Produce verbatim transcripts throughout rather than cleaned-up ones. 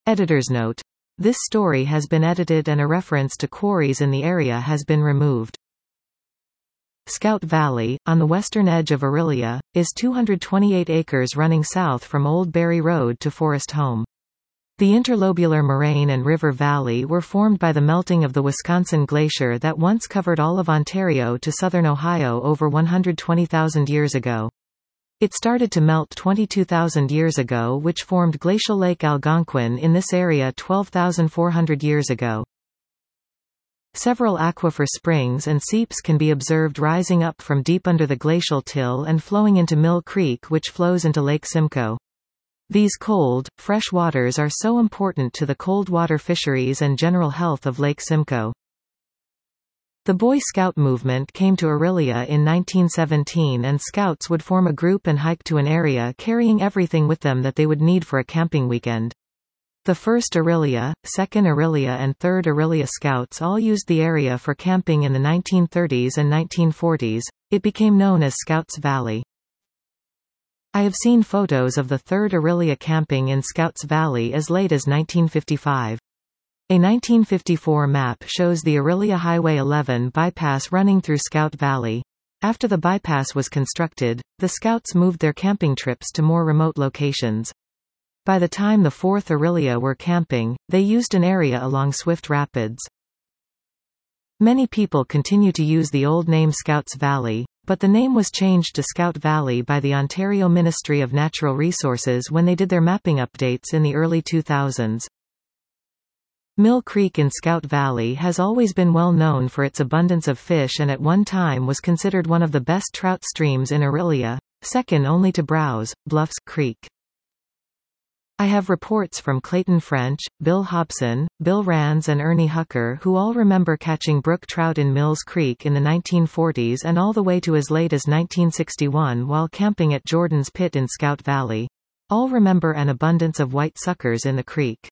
Editor's note. This story has been edited and a reference to quarries in the area has been removed. Scout Valley, on the western edge of Orillia, is two hundred twenty-eight acres running south from Old Barry Road to Forest Home. The interlobular moraine and river valley were formed by the melting of the Wisconsin Glacier that once covered all of Ontario to southern Ohio over one hundred twenty thousand years ago. It started to melt twenty-two thousand years ago, which formed Glacial Lake Algonquin in this area twelve thousand four hundred years ago. Several aquifer springs and seeps can be observed rising up from deep under the glacial till and flowing into Mill Creek, which flows into Lake Simcoe. These cold, fresh waters are so important to the cold water fisheries and general health of Lake Simcoe. The Boy Scout movement came to Orillia in nineteen seventeen, and scouts would form a group and hike to an area carrying everything with them that they would need for a camping weekend. The first Orillia, second Orillia and third Orillia Scouts all used the area for camping in the nineteen thirties and nineteen forties. It became known as Scouts Valley. I have seen photos of the third Orillia camping in Scouts Valley as late as nineteen fifty-five. A nineteen fifty-four map shows the Orillia Highway eleven bypass running through Scout Valley. After the bypass was constructed, the Scouts moved their camping trips to more remote locations. By the time the fourth Orillia were camping, they used an area along Swift Rapids. Many people continue to use the old name Scouts Valley, but the name was changed to Scout Valley by the Ontario Ministry of Natural Resources when they did their mapping updates in the early two thousands. Mill Creek in Scout Valley has always been well known for its abundance of fish and at one time was considered one of the best trout streams in Orillia, second only to Browse, Bluffs Creek. I have reports from Clayton French, Bill Hobson, Bill Rands and Ernie Hucker who all remember catching brook trout in Mills Creek in the nineteen forties and all the way to as late as nineteen sixty-one while camping at Jordan's Pit in Scout Valley. All remember an abundance of white suckers in the creek.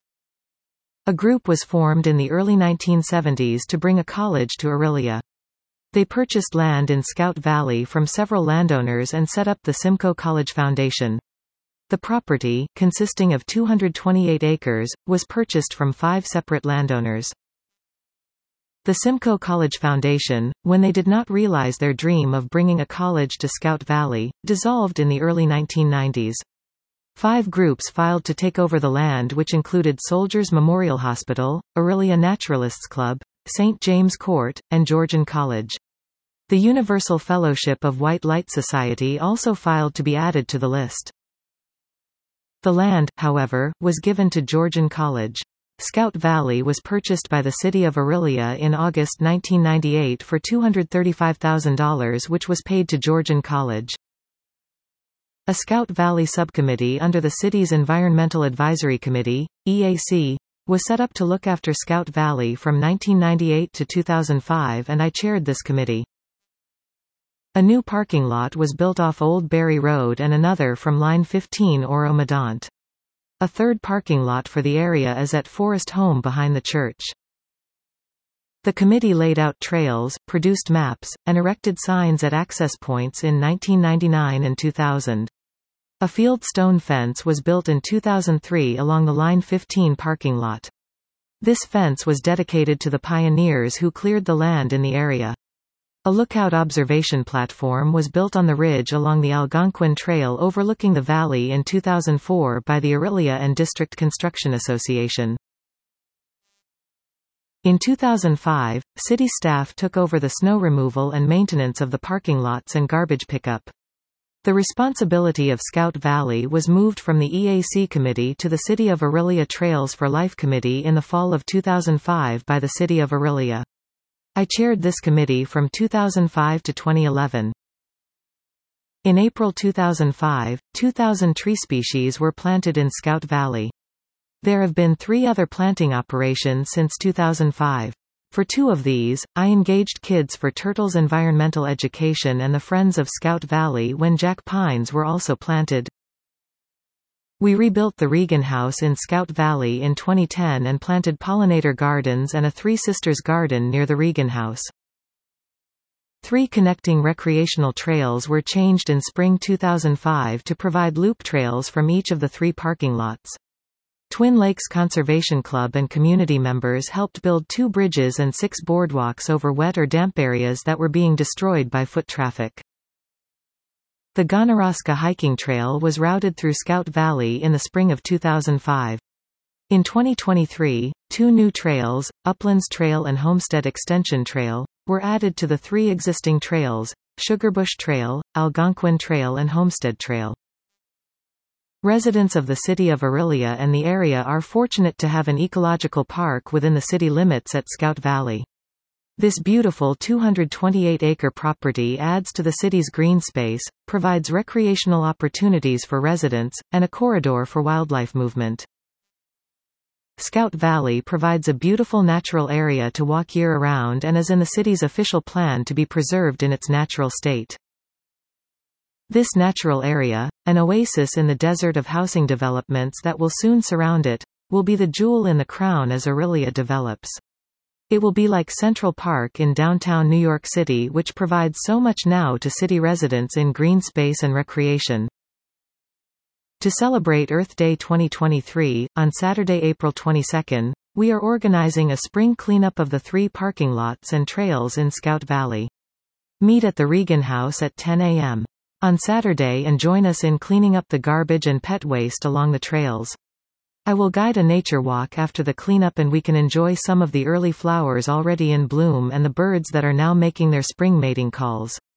A group was formed in the early nineteen seventies to bring a college to Orillia. They purchased land in Scout Valley from several landowners and set up the Simcoe College Foundation. The property, consisting of two hundred twenty-eight acres, was purchased from five separate landowners. The Simcoe College Foundation, when they did not realize their dream of bringing a college to Scout Valley, dissolved in the early nineteen nineties. Five groups filed to take over the land, which included Soldiers Memorial Hospital, Orillia Naturalists Club, Saint James Court, and Georgian College. The Universal Fellowship of White Light Society also filed to be added to the list. The land, however, was given to Georgian College. Scout Valley was purchased by the city of Orillia in August nineteen ninety-eight for two hundred thirty-five thousand dollars, which was paid to Georgian College. A Scout Valley subcommittee under the city's Environmental Advisory Committee, E A C, was set up to look after Scout Valley from nineteen ninety-eight to two thousand five, and I chaired this committee. A new parking lot was built off Old Barry Road and another from Line fifteen Oro-Medonte. A third parking lot for the area is at Forest Home behind the church. The committee laid out trails, produced maps, and erected signs at access points in nineteen ninety-nine and two thousand. A field stone fence was built in two thousand three along the Line fifteen parking lot. This fence was dedicated to the pioneers who cleared the land in the area. A lookout observation platform was built on the ridge along the Algonquin Trail overlooking the valley in two thousand four by the Orillia and District Construction Association. In two thousand five, city staff took over the snow removal and maintenance of the parking lots and garbage pickup. The responsibility of Scout Valley was moved from the E A C committee to the City of Orillia Trails for Life committee in the fall of two thousand five by the City of Orillia. I chaired this committee from two thousand five to twenty eleven. In April two thousand five, two thousand tree species were planted in Scout Valley. There have been three other planting operations since two thousand five. For two of these, I engaged Kids for Turtles Environmental Education and the Friends of Scout Valley when jack pines were also planted. We rebuilt the Regan House in Scout Valley in twenty ten and planted pollinator gardens and a Three Sisters garden near the Regan House. Three connecting recreational trails were changed in spring two thousand five to provide loop trails from each of the three parking lots. Twin Lakes Conservation Club and community members helped build two bridges and six boardwalks over wet or damp areas that were being destroyed by foot traffic. The Gonorosca Hiking Trail was routed through Scout Valley in the spring of two thousand five. In twenty twenty-three, two new trails, Uplands Trail and Homestead Extension Trail, were added to the three existing trails, Sugarbush Trail, Algonquin Trail and Homestead Trail. Residents of the city of Orillia and the area are fortunate to have an ecological park within the city limits at Scout Valley. This beautiful two hundred twenty-eight acre property adds to the city's green space, provides recreational opportunities for residents, and a corridor for wildlife movement. Scout Valley provides a beautiful natural area to walk year-round and is in the city's official plan to be preserved in its natural state. This natural area, an oasis in the desert of housing developments that will soon surround it, will be the jewel in the crown as Orillia develops. It will be like Central Park in downtown New York City, which provides so much now to city residents in green space and recreation. To celebrate Earth Day twenty twenty-three, on Saturday, April twenty-second, we are organizing a spring cleanup of the three parking lots and trails in Scout Valley. Meet at the Regan House at ten a m on Saturday and join us in cleaning up the garbage and pet waste along the trails. I will guide a nature walk after the cleanup and we can enjoy some of the early flowers already in bloom and the birds that are now making their spring mating calls.